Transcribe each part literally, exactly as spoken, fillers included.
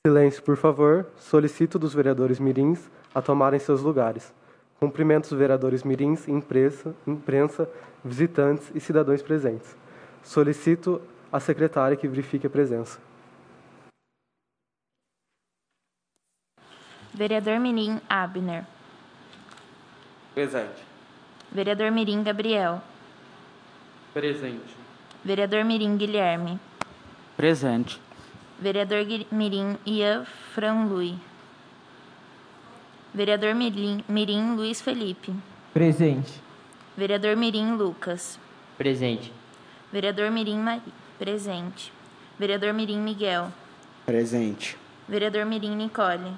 Silêncio, por favor. Solicito dos vereadores mirins a tomarem seus lugares. Cumprimento os vereadores mirins, imprensa, imprensa, visitantes e cidadãos presentes. Solicito à secretária que verifique a presença. Vereador mirim Abner. Presente. Vereador mirim Gabriel. Presente. Vereador mirim Guilherme. Presente. Vereador mirim Ian Franlui. Vereador mirim, mirim Luiz Felipe. Presente. Vereador mirim Lucas. Presente. Vereador mirim Maria. Presente. Vereador mirim Miguel. Presente. Vereador mirim Nicole.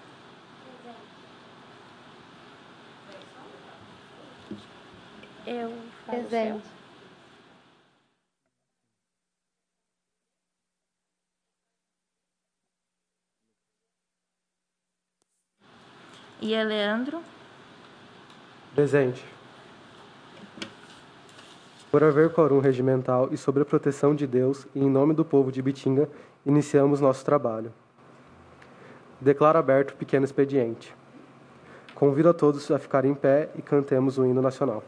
Eu falo Presente. Ian Leandro. Presente. Por haver quórum regimental e sob a proteção de Deus e em nome do povo de Ibitinga, iniciamos nosso trabalho. Declaro aberto o pequeno expediente. Convido a todos a ficarem em pé e cantemos o hino nacional.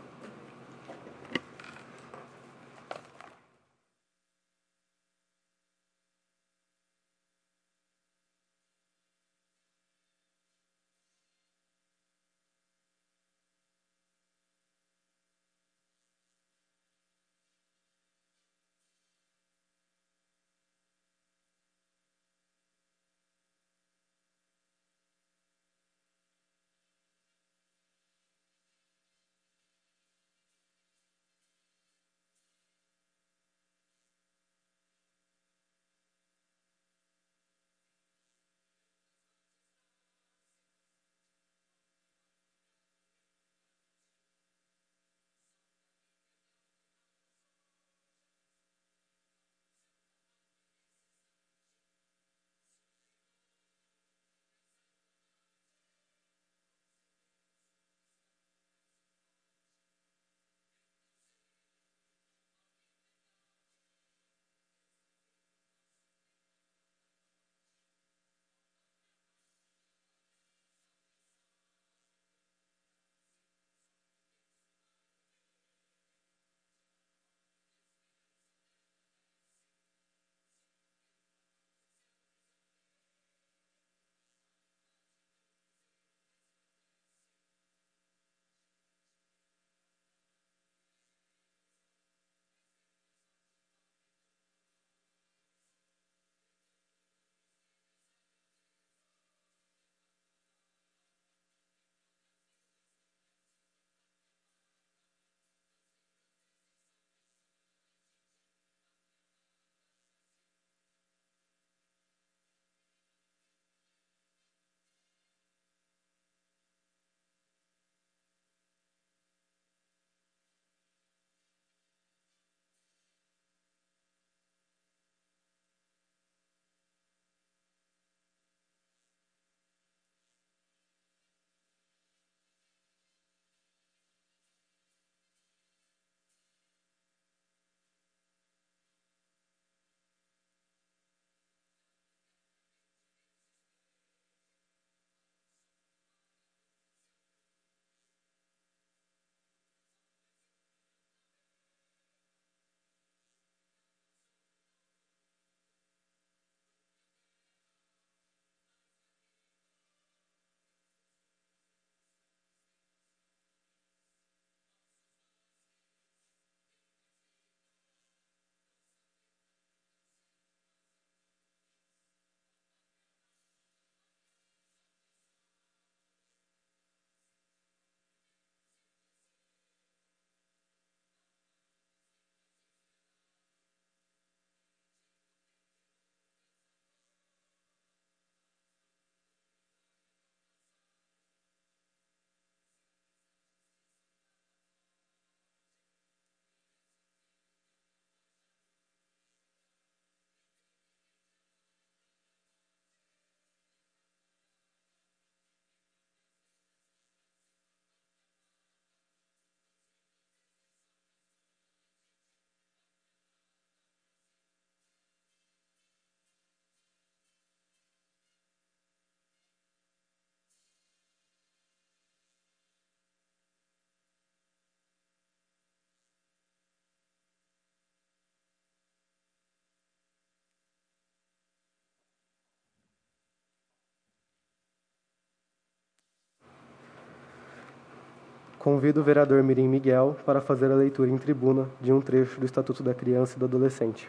Convido o vereador Mirim Miguel para fazer a leitura em tribuna de um trecho do Estatuto da Criança e do Adolescente.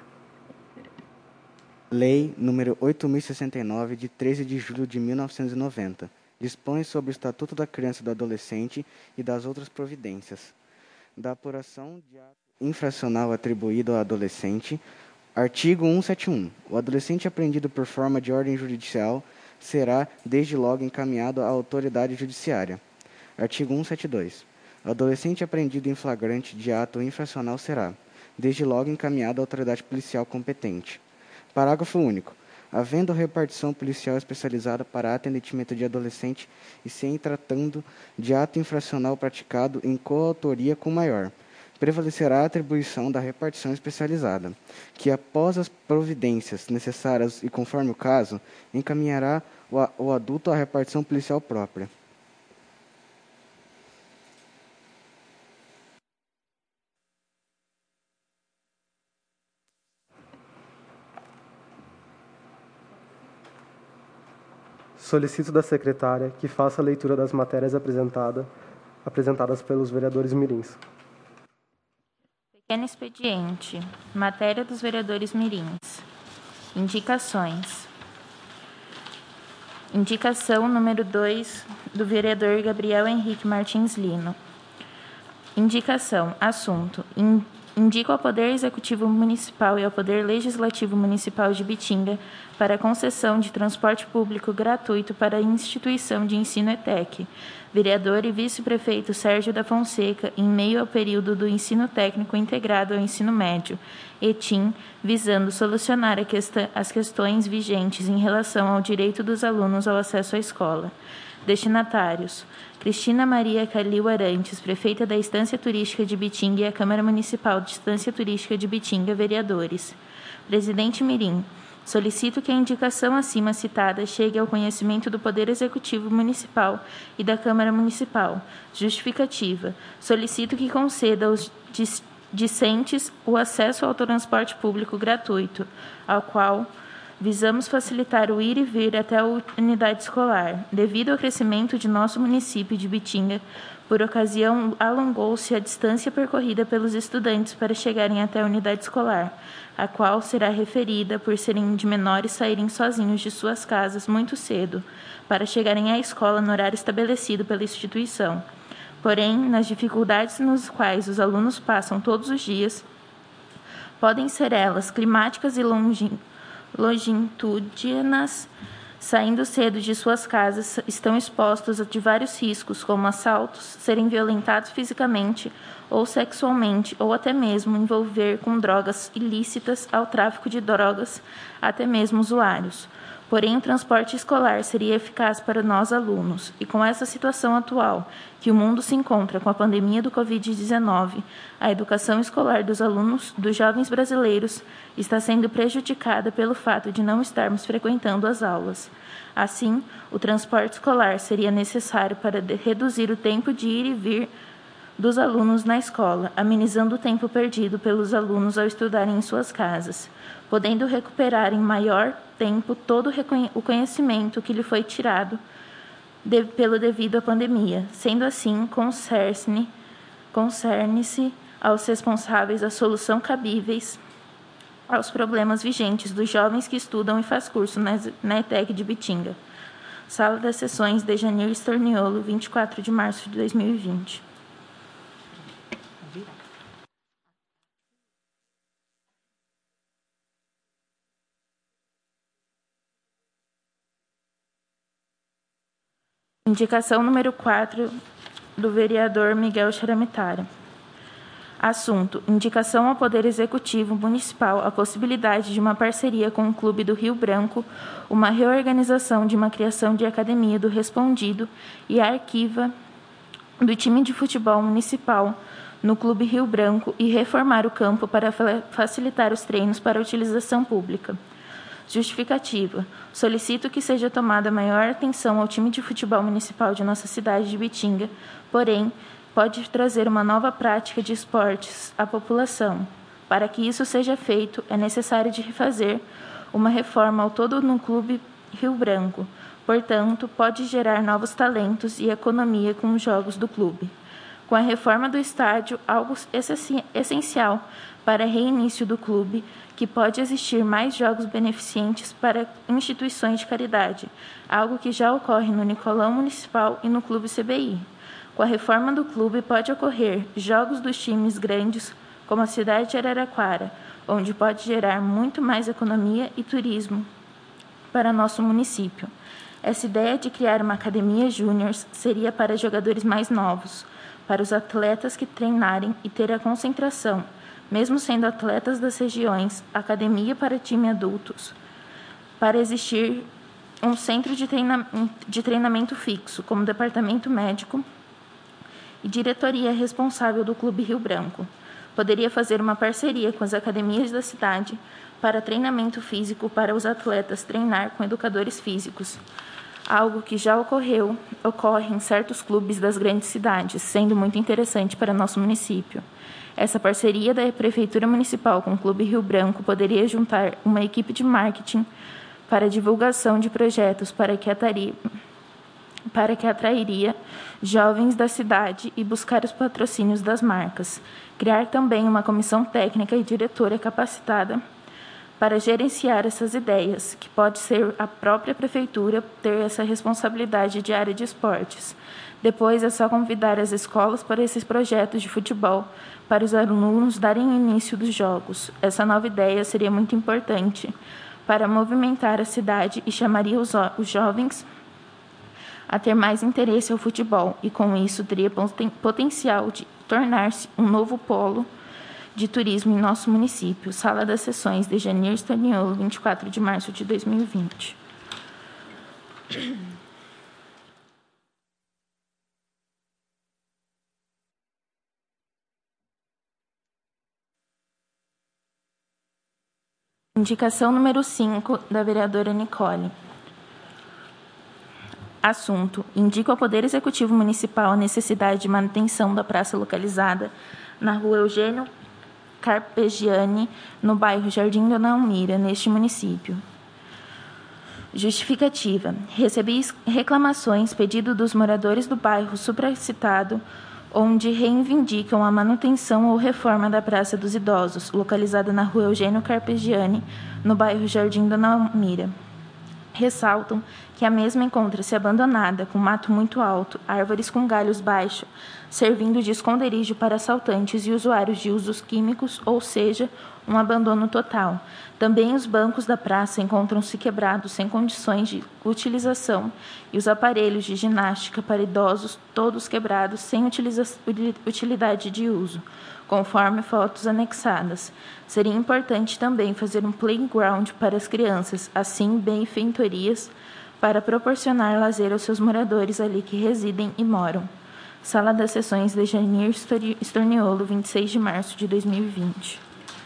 Lei número oito mil e sessenta e nove, de treze de julho de mil novecentos e noventa, dispõe sobre o Estatuto da Criança e do Adolescente e das outras providências. Da apuração de ato infracional atribuído ao adolescente. Artigo cento e setenta e um. O adolescente apreendido por forma de ordem judicial será, desde logo, encaminhado à autoridade judiciária. Artigo cento e setenta e dois. O adolescente apreendido em flagrante de ato infracional será, desde logo, encaminhado à autoridade policial competente. Parágrafo único. Havendo repartição policial especializada para atendimento de adolescente e se em tratando de ato infracional praticado em coautoria com maior, prevalecerá a atribuição da repartição especializada, que, após as providências necessárias e conforme o caso, encaminhará o, o adulto à repartição policial própria. Solicito da secretária que faça a leitura das matérias apresentada, apresentadas pelos vereadores mirins. Pequeno expediente. Matéria dos vereadores mirins. Indicações. Indicação número dois do vereador Gabriel Henrique Martins Lino. Indicação. Assunto. In, indica ao Poder Executivo Municipal e ao Poder Legislativo Municipal de Bitinga para a concessão de transporte público gratuito para a instituição de ensino E T E C. Vereador e vice-prefeito Sérgio da Fonseca, em meio ao período do ensino técnico integrado ao ensino médio, E T I M, visando solucionar a questão, as questões vigentes em relação ao direito dos alunos ao acesso à escola. Destinatários: Cristina Maria Calil Arantes, prefeita da Estância Turística de Bitinga, e a Câmara Municipal de Estância Turística de Bitinga, vereadores. Presidente Mirim: solicito que a indicação acima citada chegue ao conhecimento do Poder Executivo Municipal e da Câmara Municipal. Justificativa: solicito que conceda aos discentes o acesso ao transporte público gratuito, ao qual visamos facilitar o ir e vir até a unidade escolar. Devido ao crescimento de nosso município de Bitinga, por ocasião, alongou-se a distância percorrida pelos estudantes para chegarem até a unidade escolar, a qual será referida por serem de menores saírem sozinhos de suas casas muito cedo, para chegarem à escola no horário estabelecido pela instituição. Porém, nas dificuldades nos quais os alunos passam todos os dias, podem ser elas climáticas e longin- longitudinais, saindo cedo de suas casas, estão expostos a de vários riscos, como assaltos, serem violentados fisicamente ou sexualmente, ou até mesmo envolver com drogas ilícitas ao tráfico de drogas, até mesmo usuários. Porém, o transporte escolar seria eficaz para nós alunos, e com essa situação atual, que o mundo se encontra com a pandemia do covid dezenove, a educação escolar dos alunos, dos jovens brasileiros, está sendo prejudicada pelo fato de não estarmos frequentando as aulas. Assim, o transporte escolar seria necessário para reduzir o tempo de ir e vir dos alunos na escola, amenizando o tempo perdido pelos alunos ao estudarem em suas casas, podendo recuperar em maior tempo todo o conhecimento que lhe foi tirado de, pelo devido à pandemia. Sendo assim, concerne, concerne-se aos responsáveis a solução cabíveis aos problemas vigentes dos jovens que estudam e faz curso na, na E T E C de Bitinga. Sala das Sessões, Dejanir Storniolo, vinte e quatro de março de dois mil e vinte. Indicação número quatro do vereador Miguel Xaramitara. Assunto: indicação ao Poder Executivo Municipal a possibilidade de uma parceria com o Clube do Rio Branco, uma reorganização de uma criação de academia do Respondido e a arquiva do time de futebol municipal no Clube Rio Branco e reformar o campo para facilitar os treinos para utilização pública. Justificativa: solicito que seja tomada maior atenção ao time de futebol municipal de nossa cidade de Bitinga, porém, pode trazer uma nova prática de esportes à população. Para que isso seja feito, é necessário de fazer uma reforma ao todo no Clube Rio Branco. Portanto, pode gerar novos talentos e economia com os jogos do clube. Com a reforma do estádio, algo essencial para reinício do clube, que pode existir mais jogos beneficentes para instituições de caridade, algo que já ocorre no Nicolão Municipal e no Clube C B I. Com a reforma do clube, pode ocorrer jogos dos times grandes, como a cidade de Araraquara, onde pode gerar muito mais economia e turismo para nosso município. Essa ideia de criar uma academia júnior seria para jogadores mais novos, para os atletas que treinarem e ter a concentração, mesmo sendo atletas das regiões, academia para time adultos, para existir um centro de, treina, de treinamento fixo, como departamento médico e diretoria responsável do Clube Rio Branco. Poderia fazer uma parceria com as academias da cidade para treinamento físico para os atletas treinar com educadores físicos, algo que já ocorreu, ocorre em certos clubes das grandes cidades, sendo muito interessante para nosso município. Essa parceria da Prefeitura Municipal com o Clube Rio Branco poderia juntar uma equipe de marketing para divulgação de projetos para que, atari, para que atrairia jovens da cidade e buscar os patrocínios das marcas. Criar também uma comissão técnica e diretora capacitada para gerenciar essas ideias, que pode ser a própria Prefeitura ter essa responsabilidade de área de esportes. Depois é só convidar as escolas para esses projetos de futebol, para os alunos darem início dos jogos. Essa nova ideia seria muito importante para movimentar a cidade e chamaria os, os jovens a ter mais interesse ao futebol, e com isso teria poten potencial de tornar-se um novo polo de turismo em nosso município. Sala das Sessões, de Janir Staniolo, vinte e quatro de março de dois mil e vinte. Indicação número cinco, da vereadora Nicole. Assunto: indica ao Poder Executivo Municipal a necessidade de manutenção da praça localizada na rua Eugênio Carpegiani, no bairro Jardim Dona Almira, neste município. Justificativa: recebi reclamações, pedido dos moradores do bairro supracitado, onde reivindicam a manutenção ou reforma da Praça dos Idosos, localizada na rua Eugênio Carpegiani, no bairro Jardim Dona Almira. Ressaltam que a mesma encontra-se abandonada, com mato muito alto, árvores com galhos baixos, servindo de esconderijo para assaltantes e usuários de usos químicos, ou seja, um abandono total. Também os bancos da praça encontram-se quebrados, sem condições de utilização, e os aparelhos de ginástica para idosos, todos quebrados, sem utilidade de uso, conforme fotos anexadas. Seria importante também fazer um playground para as crianças, assim benfeitorias para proporcionar lazer aos seus moradores ali que residem e moram. Sala das Sessões, de Janir Storniolo, vinte e seis de março de dois mil e vinte.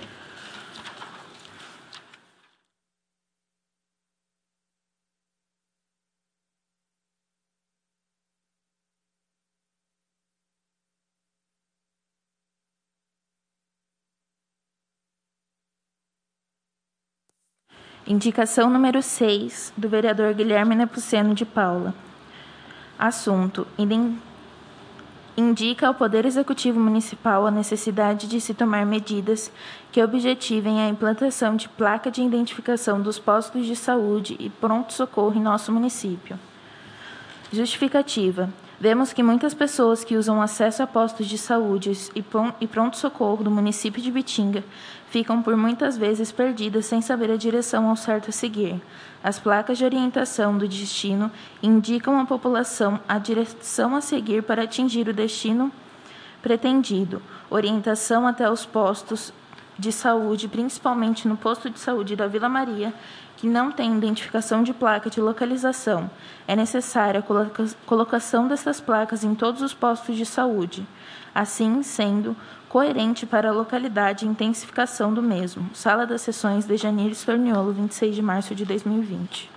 Indicação número seis, do vereador Guilherme Nepomuceno de Paula. Assunto: indica ao Poder Executivo Municipal a necessidade de se tomar medidas que objetivem a implantação de placa de identificação dos postos de saúde e pronto-socorro em nosso município. Justificativa: vemos que muitas pessoas que usam acesso a postos de saúde e pronto-socorro do município de Bitinga ficam por muitas vezes perdidas sem saber a direção ao certo a seguir. As placas de orientação do destino indicam à população a direção a seguir para atingir o destino pretendido. Orientação até os postos de saúde, principalmente no posto de saúde da Vila Maria, que não tem identificação de placa de localização. É necessária a colocação dessas placas em todos os postos de saúde, assim sendo coerente para a localidade e intensificação do mesmo. Sala das Sessões, de Janir Storniolo, vinte e seis de março de dois mil e vinte.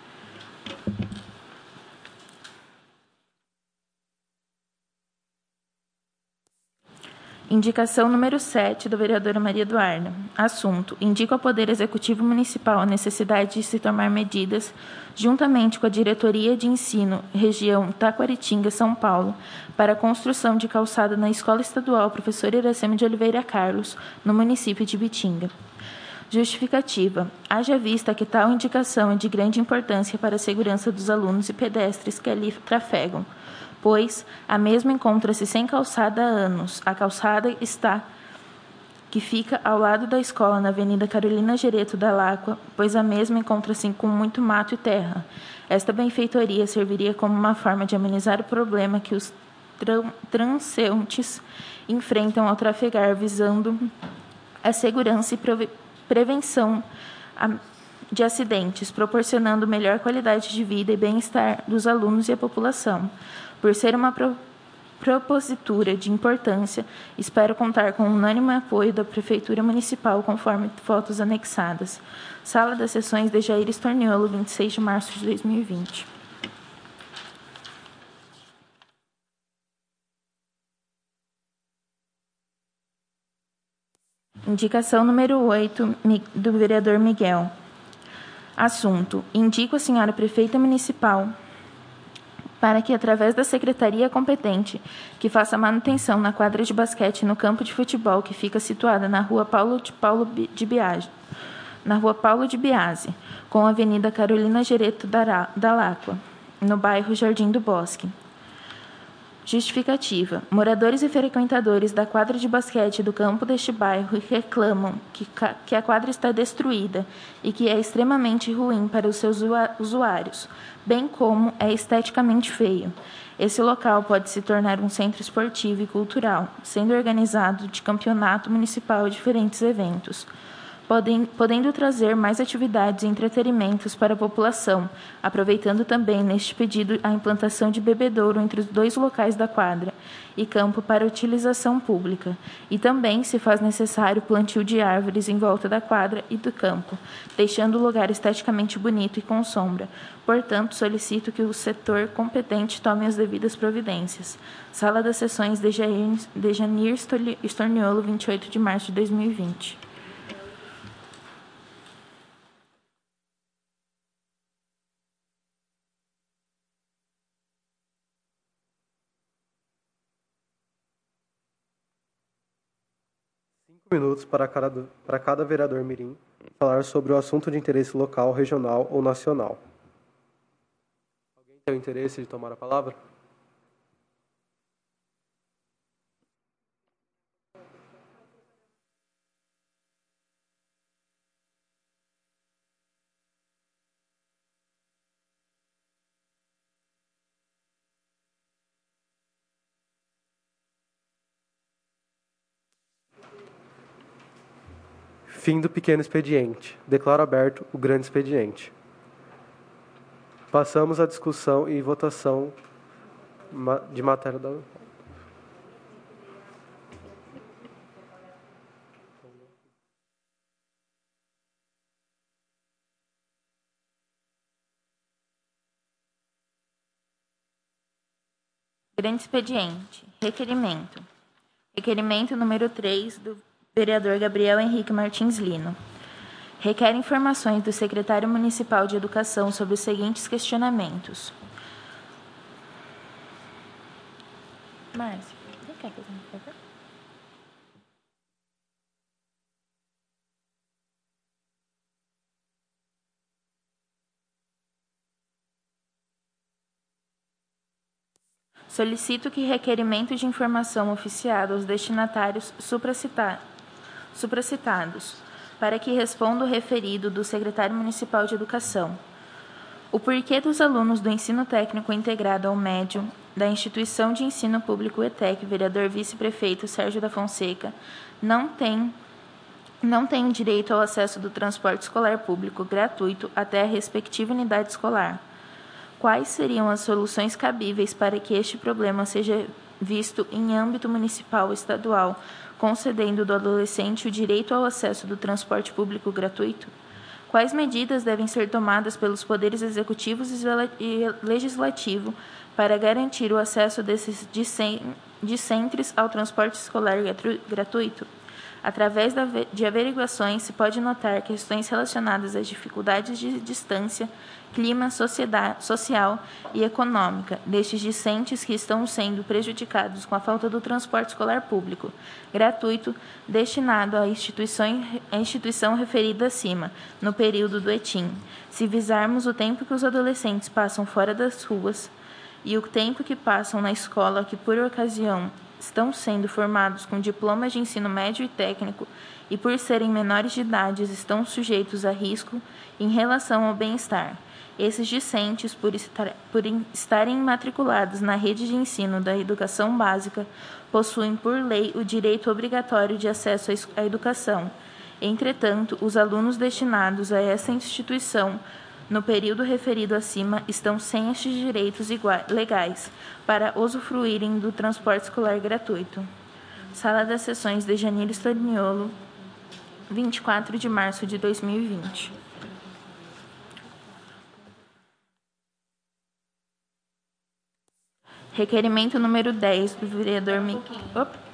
Indicação número sete, da vereadora Maria Eduarda. Assunto: indica ao Poder Executivo Municipal a necessidade de se tomar medidas, juntamente com a Diretoria de Ensino, região Taquaritinga, São Paulo, para a construção de calçada na Escola Estadual Professor Iracema de Oliveira Carlos, no município de Ibitinga. Justificativa: haja vista que tal indicação é de grande importância para a segurança dos alunos e pedestres que ali trafegam, pois a mesma encontra-se sem calçada há anos. A calçada está que fica ao lado da escola, na Avenida Carolina Gereto da Láqua, pois a mesma encontra-se com muito mato e terra. Esta benfeitoria serviria como uma forma de amenizar o problema que os transeuntes enfrentam ao trafegar, visando a segurança e prevenção de acidentes, proporcionando melhor qualidade de vida e bem-estar dos alunos e a população. Por ser uma pro, propositura de importância, espero contar com o unânime apoio da Prefeitura Municipal, conforme fotos anexadas. Sala das Sessões de Jair Storniolo, vinte e seis de março de dois mil e vinte. Indicação número oito, do vereador Miguel. Assunto: indico a senhora Prefeita Municipal para que, através da secretaria competente, que faça manutenção na quadra de basquete no campo de futebol que fica situada na rua Paulo de, Paulo de Biase, na rua Paulo de Biase, com a Avenida Carolina Gereto da, da Láqua, no bairro Jardim do Bosque. Justificativa: moradores e frequentadores da quadra de basquete do campo deste bairro reclamam que, que a quadra está destruída e que é extremamente ruim para os seus usuários, bem como é esteticamente feio. Esse local pode se tornar um centro esportivo e cultural, sendo organizado de campeonato municipal e diferentes eventos, podem, podendo trazer mais atividades e entretenimentos para a população, aproveitando também neste pedido a implantação de bebedouro entre os dois locais da quadra e campo para utilização pública, e também se faz necessário o plantio de árvores em volta da quadra e do campo, deixando o lugar esteticamente bonito e com sombra. Portanto, solicito que o setor competente tome as devidas providências. Sala das Sessões de Jair, de Janir Storniolo, vinte e oito de março de dois mil e vinte. Cinco minutos para cada, para cada vereador mirim falar sobre o assunto de interesse local, regional ou nacional. Alguém tem o interesse de tomar a palavra? Fim do pequeno expediente. Declaro aberto o grande expediente. Passamos à discussão e votação de matéria da... Grande expediente. Requerimento. Requerimento número três, do vereador Gabriel Henrique Martins Lino. Requer informações do secretário municipal de Educação sobre os seguintes questionamentos. Márcia, você quer fazer uma pergunta? Solicito que requerimento de informação oficiado aos destinatários supracitados supracitados, para que responda o referido do secretário municipal de Educação. O porquê dos alunos do ensino técnico integrado ao médio da instituição de ensino público E T E C, vereador vice-prefeito Sérgio da Fonseca, não tem, não tem direito ao acesso do transporte escolar público gratuito até a respectiva unidade escolar. Quais seriam as soluções cabíveis para que este problema seja visto em âmbito municipal ou estadual, concedendo do adolescente o direito ao acesso do transporte público gratuito? Quais medidas devem ser tomadas pelos poderes executivos e legislativo para garantir o acesso desses discentes ao transporte escolar gratuito. Através de averiguações, se pode notar questões relacionadas às dificuldades de distância, clima, sociedade, social e econômica destes discentes que estão sendo prejudicados com a falta do transporte escolar público, gratuito, destinado à instituição, à instituição referida acima, no período do E T I M. Se visarmos o tempo que os adolescentes passam fora das ruas e o tempo que passam na escola, que por ocasião estão sendo formados com diplomas de ensino médio e técnico e, por serem menores de idade, estão sujeitos a risco em relação ao bem-estar. Esses discentes, por, estar, por estarem matriculados na rede de ensino da educação básica, possuem, por lei, o direito obrigatório de acesso à educação. Entretanto, os alunos destinados a essa instituição no período referido acima, estão sem estes direitos iguais, legais para usufruírem do transporte escolar gratuito. Sala das Sessões de Janir Stoniolo, vinte e quatro de março de dois mil e vinte. Requerimento número dez do vereador Miguel. Opa.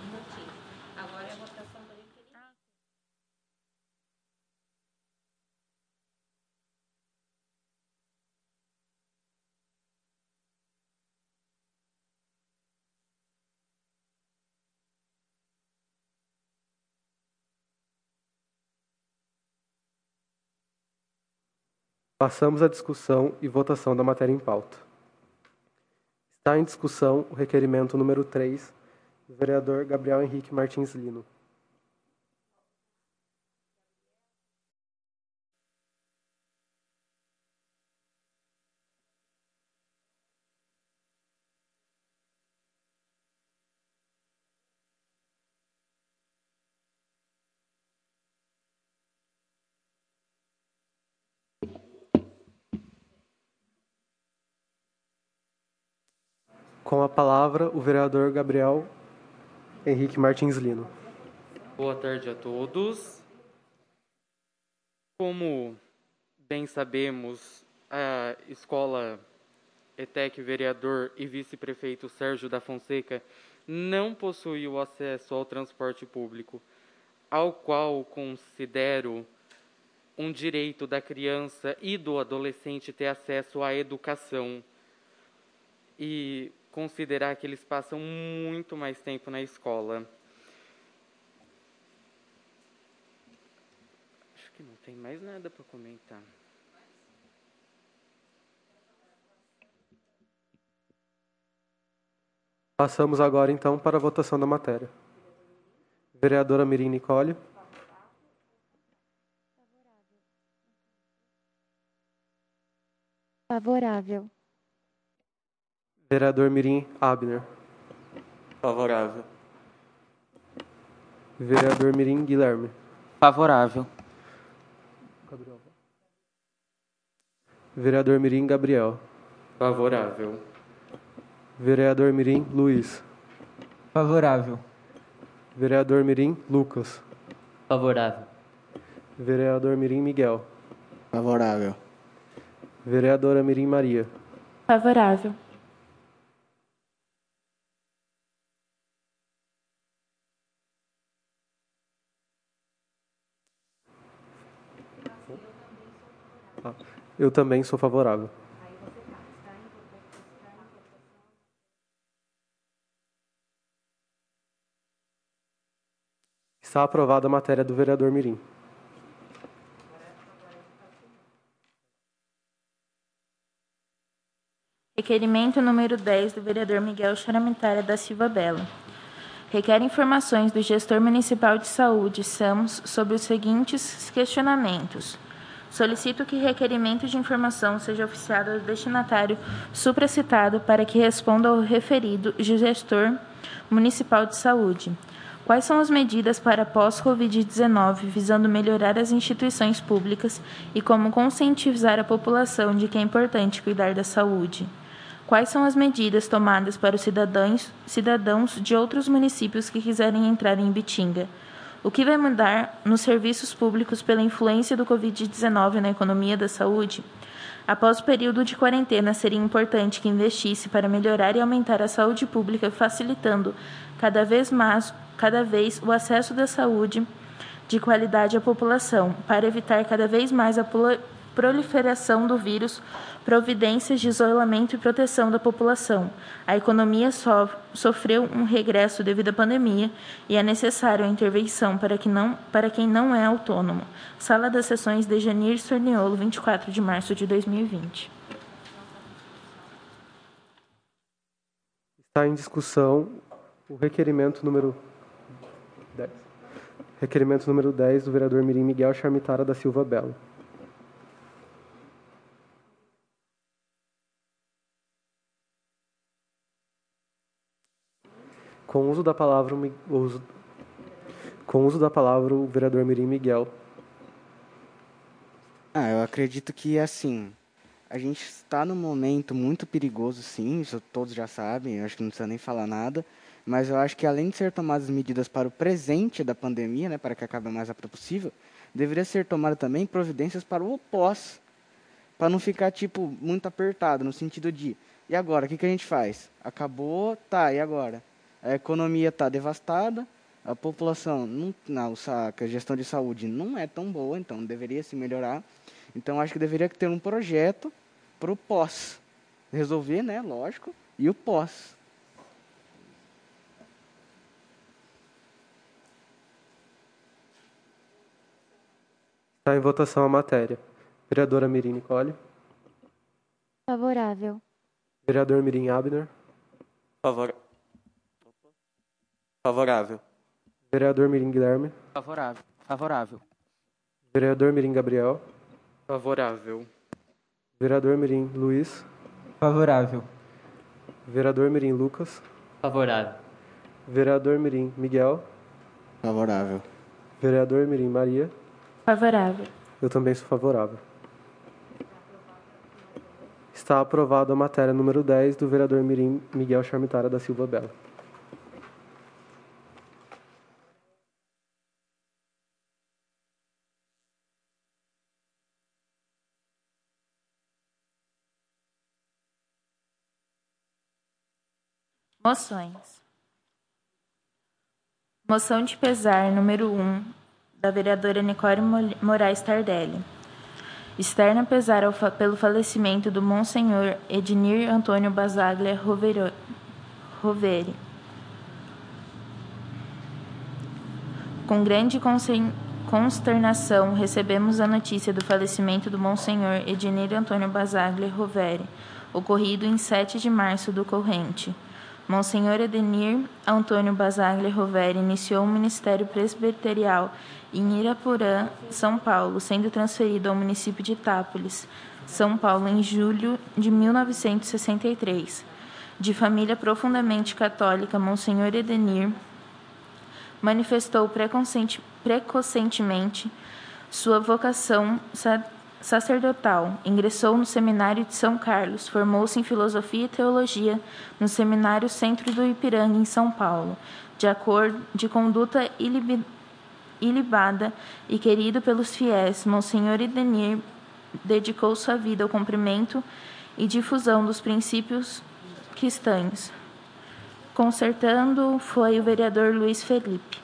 Passamos à discussão e votação da matéria em pauta. Está em discussão o requerimento número três do vereador Gabriel Henrique Martins Lino. Com a palavra, o vereador Gabriel Henrique Martins Lino. Boa tarde a todos. Como bem sabemos, a escola E T E C vereador e vice-prefeito Sérgio da Fonseca não possui o acesso ao transporte público, ao qual considero um direito da criança e do adolescente ter acesso à educação e considerar que eles passam muito mais tempo na escola. Acho que não tem mais nada para comentar. Passamos agora, então, para a votação da matéria. Vereadora Mirim Nicole. Favorável. Vereador Mirim Abner. Favorável. Vereador Mirim Guilherme. Favorável. Gabriel. Vereador Mirim Gabriel. Favorável. Vereador Mirim Luiz. Favorável. Vereador Mirim Lucas. Favorável. Vereador Mirim Miguel. Favorável. Vereadora Mirim Maria. Favorável. Eu também sou favorável. Está aprovada a matéria do vereador Mirim. Requerimento número dez do vereador Miguel Charamitara da Silva Belo. Requer informações do gestor municipal de saúde, SAMS, sobre os seguintes questionamentos. Solicito que requerimento de informação seja oficiado ao destinatário supracitado para que responda ao referido gestor municipal de saúde. Quais são as medidas para pós-covid dezenove visando melhorar as instituições públicas e como conscientizar a população de que é importante cuidar da saúde? Quais são as medidas tomadas para os cidadãos, cidadãos de outros municípios que quiserem entrar em Ibitinga? O que vai mudar nos serviços públicos pela influência do covid dezenove na economia da saúde? Após o período de quarentena, seria importante que investisse para melhorar e aumentar a saúde pública, facilitando cada vez mais, cada vez o acesso da saúde de qualidade à população, para evitar cada vez mais a proliferação do vírus, providências de isolamento e proteção da população. A economia so, sofreu um regresso devido à pandemia e é necessário a intervenção para, que não, para quem não é autônomo. Sala das Sessões de Janir Sorniolo, vinte e quatro de março de dois mil e vinte. Está em discussão o requerimento número dez. Requerimento número dez do vereador Mirim Miguel Charmitara da Silva Belo. Com o uso da palavra, o uso, com o uso da palavra, o vereador Mirim Miguel. Ah, eu acredito que, assim, a gente está num momento muito perigoso, sim, isso todos já sabem, eu acho que não precisa nem falar nada, mas eu acho que, além de ser tomadas medidas para o presente da pandemia, né, para que acabe o mais rápido possível, deveria ser tomada também providências para o pós, para não ficar, tipo, muito apertado, no sentido de, e agora, o que, que a gente faz? Acabou, tá, e agora? A economia está devastada, a população, não, não, a gestão de saúde não é tão boa, então deveria se melhorar. Então, acho que deveria ter um projeto para o pós. Resolver, né, lógico, e o pós. Está em votação a matéria. Vereadora Mirim Nicole. Favorável. Vereador Mirim Abner. Favor... Favorável. Vereador Mirim Guilherme. Favorável. Favorável. Vereador Mirim Gabriel. Favorável. Vereador Mirim Luiz. Favorável. Vereador Mirim Lucas. Favorável. Vereador Mirim Miguel. Favorável. Vereador Mirim Maria. Favorável. Eu também sou favorável. Está aprovada a matéria número dez do vereador Mirim Miguel Charmitara da Silva Belo. Moções. Moção de pesar número um, da vereadora Nicole Moraes Tardelli. Externa pesar ao fa pelo falecimento do Monsenhor Ednir Antônio Basaglia Roveri. Com grande consternação, recebemos a notícia do falecimento do Monsenhor Ednir Antônio Basaglia Roveri, ocorrido em sete de março do corrente. Monsenhor Ednir Antônio Basaglia Roveri iniciou o ministério presbiterial em Irapurã, São Paulo, sendo transferido ao município de Itápolis, São Paulo, em julho de mil novecentos e sessenta e três. De família profundamente católica, Monsenhor Ednir manifestou precocemente sua vocação sacerdotal. Ingressou no Seminário de São Carlos, formou-se em Filosofia e Teologia no Seminário Centro do Ipiranga, em São Paulo. De acordo de conduta ilib, ilibada e querido pelos fiéis, Monsenhor Ednir dedicou sua vida ao cumprimento e difusão dos princípios cristãos. Concertando foi o vereador Luiz Felipe.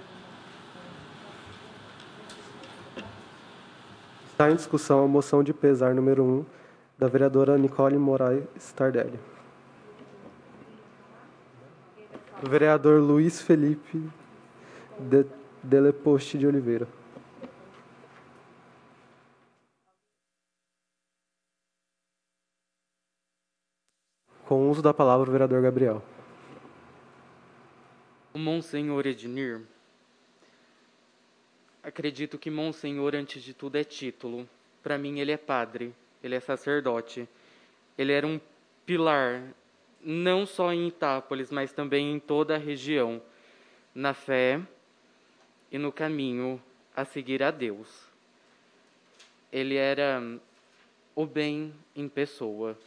Está em discussão a moção de pesar número um da vereadora Nicole Moraes Tardelli. O vereador Luiz Felipe de Deleposte de Oliveira. Com o uso da palavra, o vereador Gabriel. O Monsenhor Ednir, acredito que Monsenhor, antes de tudo, é título. Para mim, ele é padre, ele é sacerdote. Ele era um pilar, não só em Itápolis, mas também em toda a região, na fé e no caminho a seguir a Deus. Ele era o bem em pessoa.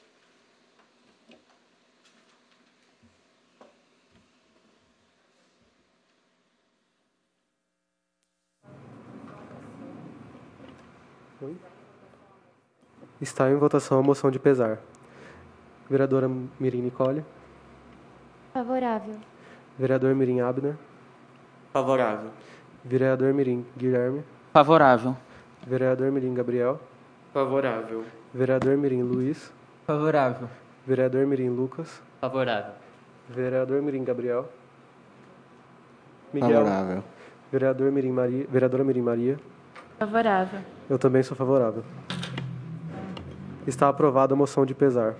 Está em votação a moção de pesar. Vereadora Mirim Nicole. Favorável. Vereador Mirim Abner. Favorável. Vereador Mirim Guilherme. Favorável. Vereador Mirim Gabriel. Favorável. Vereador Mirim Luiz. Favorável. Vereador Mirim Lucas. Favorável. Vereador Mirim Gabriel. Miguel. Favorável. Vereador Mirim Maria. Vereadora Mirim Maria. Favorável. Eu também sou favorável. Está aprovada a moção de pesar.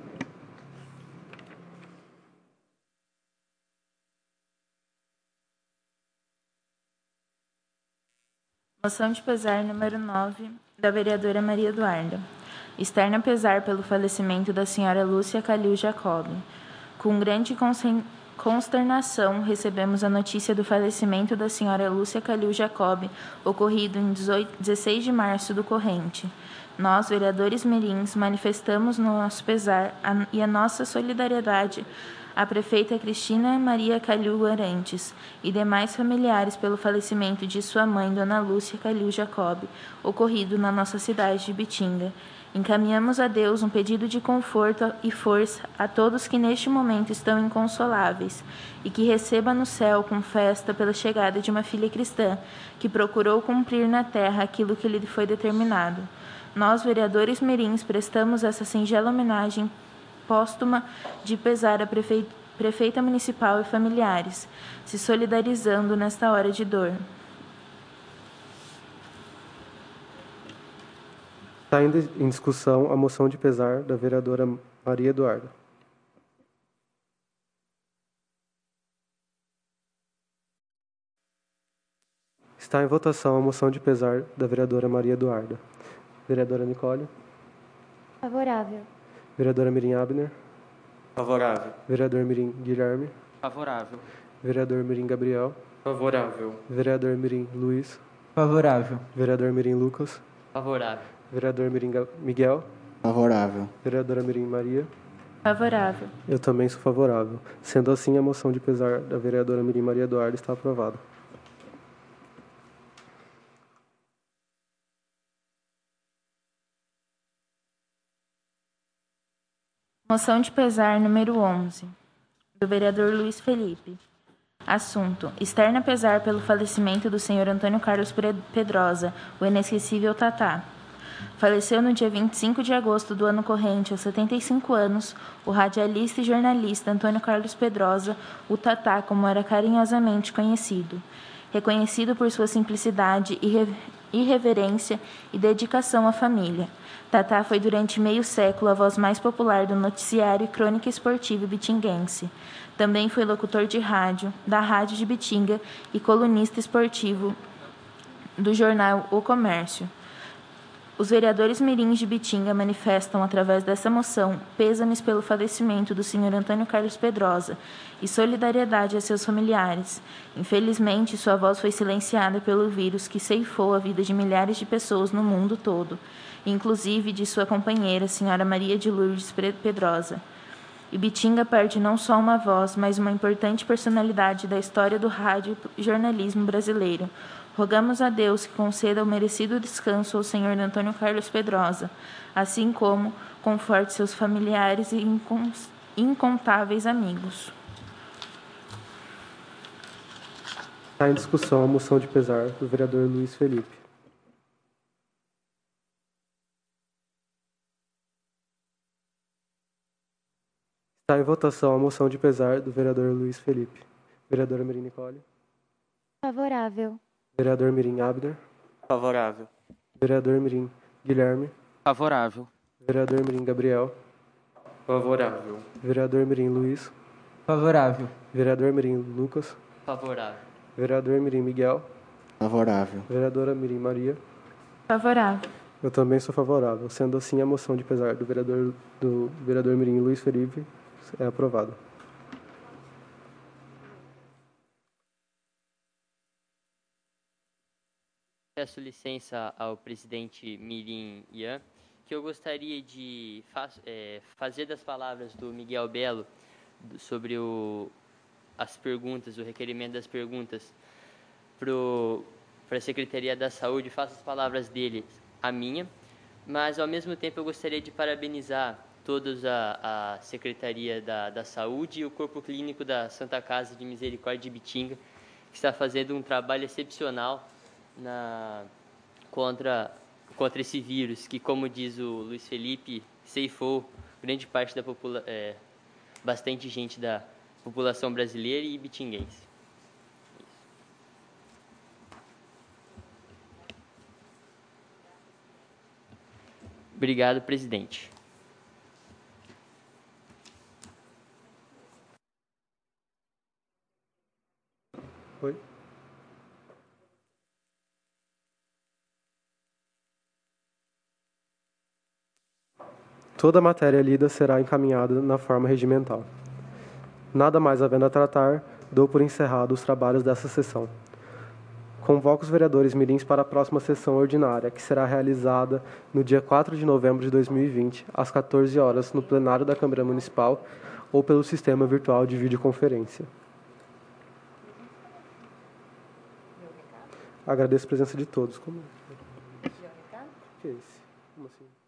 Moção de pesar número nove, da vereadora Maria Eduarda. Externa pesar pelo falecimento da senhora Lúcia Calil Jacob. Com grande consen- consternação, recebemos a notícia do falecimento da senhora Lúcia Calil Jacob, ocorrido em dezesseis de março do corrente. Nós, vereadores mirins, manifestamos nosso pesar a- e a nossa solidariedade à prefeita Cristina Maria Calil Arantes e demais familiares pelo falecimento de sua mãe, Dona Lúcia Calil Jacob, ocorrido na nossa cidade de Bitinga. Encaminhamos a Deus um pedido de conforto e força a todos que neste momento estão inconsoláveis e que receba no céu com festa pela chegada de uma filha cristã que procurou cumprir na terra aquilo que lhe foi determinado. Nós, vereadores mirins, prestamos essa singela homenagem póstuma de pesar à prefe- prefeita municipal e familiares, se solidarizando nesta hora de dor. Está em dis- em discussão a moção de pesar da vereadora Maria Eduarda. Está em votação a moção de pesar da vereadora Maria Eduarda. Vereadora Nicole. Favorável. Vereadora Mirim Abner. Favorável. Vereador Mirim Guilherme. Favorável. Vereador Mirim Gabriel. Favorável. Vereador Mirim Luiz. Favorável. Vereador Mirim Lucas. Favorável. Vereador Mirim Ga- Miguel. Favorável. Vereadora Mirim Maria. Favorável. Eu também sou favorável. Sendo assim, a moção de pesar da vereadora Mirim Maria Eduarda está aprovada. Moção de pesar número onze, do vereador Luiz Felipe. Assunto: externa pesar pelo falecimento do senhor Antônio Carlos Pre- Pedrosa, o inesquecível Tatá. Faleceu no dia vinte e cinco de agosto do ano corrente, aos setenta e cinco anos, o radialista e jornalista Antônio Carlos Pedrosa, o Tatá, como era carinhosamente conhecido. Reconhecido por sua simplicidade, irre- irreverência e dedicação à família. Tatá foi durante meio século a voz mais popular do noticiário e crônica esportiva bitinguense. Também foi locutor de rádio, da Rádio de Bitinga e colunista esportivo do jornal O Comércio. Os vereadores mirins de Bitinga manifestam, através dessa moção, pêsames pelo falecimento do senhor Antônio Carlos Pedrosa e solidariedade a seus familiares. Infelizmente, sua voz foi silenciada pelo vírus que ceifou a vida de milhares de pessoas no mundo todo, inclusive de sua companheira, senhora Maria de Lourdes Pedrosa. E Bitinga perde não só uma voz, mas uma importante personalidade da história do rádio e jornalismo brasileiro. Rogamos a Deus que conceda o merecido descanso ao senhor Antônio Carlos Pedrosa, assim como conforte seus familiares e incons- incontáveis amigos. Está em discussão a moção de pesar do vereador Luiz Felipe. Está em votação a moção de pesar do vereador Luiz Felipe. Vereadora Mirim Nicole. Favorável. Vereador Mirim Abner. Favorável. Vereador Mirim Guilherme. Favorável. Vereador Mirim Gabriel. Favorável. Vereador Mirim Luiz. Favorável. Vereador Mirim Lucas. Favorável. Vereador Mirim Miguel. Favorável. Vereadora Mirim Maria. Favorável. Eu também sou favorável. Sendo assim, a moção de pesar do vereador, do vereador Mirim Luiz Felipe é aprovada. Peço licença ao presidente Mirim Ian, que eu gostaria de fa é, fazer das palavras do Miguel Belo do, sobre o, as perguntas, o requerimento das perguntas para a Secretaria da Saúde, faço as palavras dele a minha, mas ao mesmo tempo eu gostaria de parabenizar todos a, a Secretaria da, da Saúde e o Corpo Clínico da Santa Casa de Misericórdia de Bitinga, que está fazendo um trabalho excepcional na, contra, contra esse vírus, que, como diz o Luiz Felipe, ceifou grande parte da população, é, bastante gente da população brasileira e bitinguense. Obrigado, presidente. Oi? Toda matéria lida será encaminhada na forma regimental. Nada mais havendo a tratar, dou por encerrado os trabalhos dessa sessão. Convoco os vereadores mirins para a próxima sessão ordinária, que será realizada no dia quatro de novembro de dois mil e vinte, às quatorze horas, no plenário da Câmara Municipal ou pelo sistema virtual de videoconferência. Agradeço a presença de todos. Como... Que é esse? Como assim?